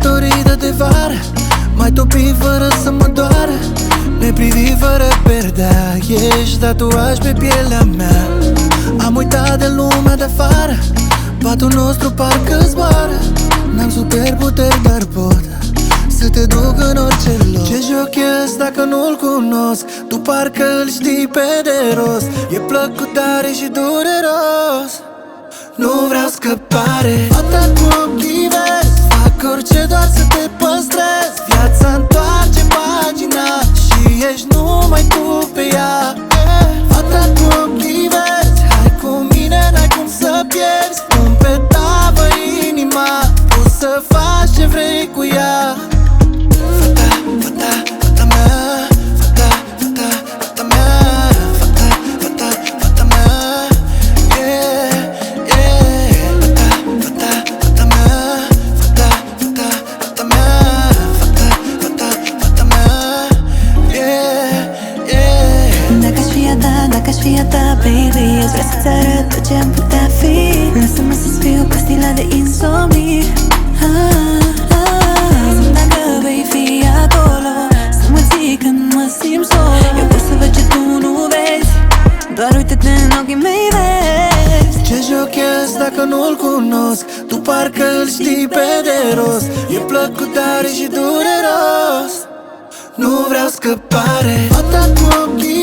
sărbătorită de vară, mai topi fără să mă doară, ne privi fără perdea. Ești tatuaj pe pielea mea. Am uitat de lumea de afară, patul nostru parcă zboară. N-am superputeri, dar pot să te duc în orice loc. Ce joc e ăsta că nu-l cunosc? Tu parcă îl știi pe de rost. E plăcut tare și dureros. Nu vreau scăpare. Fata cu ochii verzi, fac orice doar să te păstrez. Viața întoarce pagina și ești numai tu pe ea. Fata cu ochii verzi, hai cu mine, n-ai cum să pierzi. Pun pe tavă inima, poți să faci ce vrei cu ea. Fata, fata, fata mea. Fata, fata, fata mea. Fata, fata, fata mea. Yeah, yeah. Fata, fata, fata mea. Fata, fata, fata mea. Fata, fata, fata mea. Yeah, yeah. Dacă-aș fi a ta, dacă-aș fi a ta, baby, aș vrea să-ți arăt tot ce-am putea fi. Lasă-mă să-ți fiu pastila de insomnie. Zi-mi dacă vei fi acolo, să mă ții când mă simt solo. Eu pot să văd ce tu nu vezi, doar uite-te în ochii mei vezi. Ce joc e ăsta că nu-l cunosc? Tu parcă îl știi pe de rost. E plăcut tare și dureros. Nu vreau scăpare. Fata cu ochii